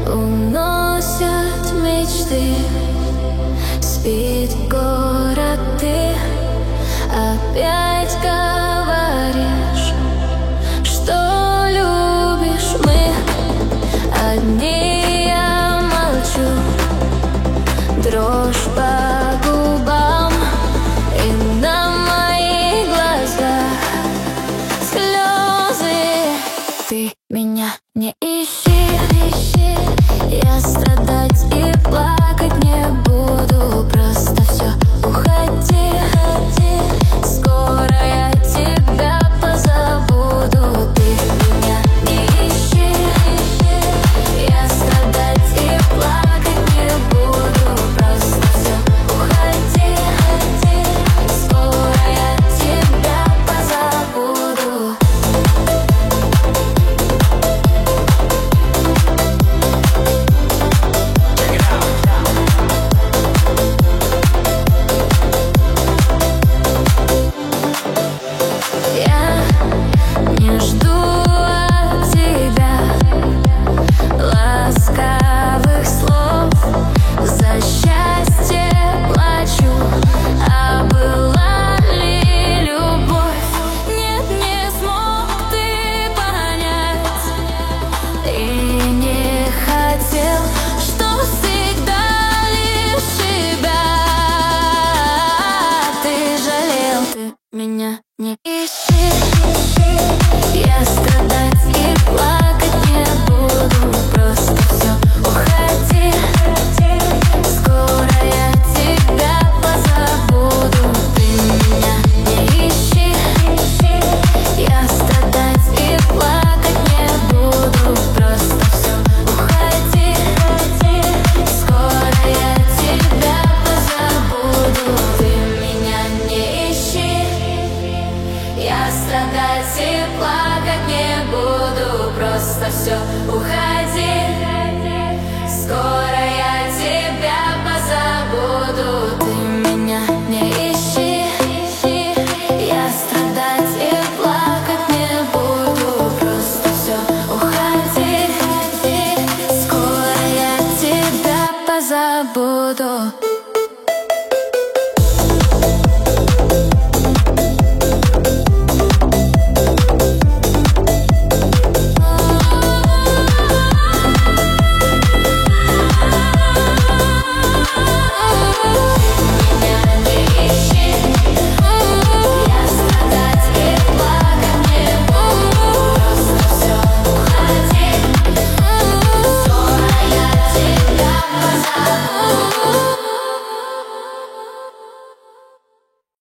Уносят мечты, спит город, ты опять говоришь, что любишь. Мы одни, я молчу, дрожь по губам, и на моих глазах слезы. Ты меня не ищи, я страдать и плакать не буду. Просто все, уходи, скоро я тебя позабуду. Ты меня не ищи, я страдать и плакать не буду. Просто все, уходи, скоро я тебя позабуду. Меня не ищи, я страдать и плакать не буду. Просто все, уходи, скоро я тебя позабуду. Ты меня не ищи, я страдать и плакать не буду. Просто все, уходи, скоро я тебя позабуду. Ты меня не ищи, я страдать и плакать не буду. Просто все, уходи, скоро я тебя позабуду. Ты меня не ищи, я страдать и плакать не буду. Просто все, уходи, скоро я тебя позабуду.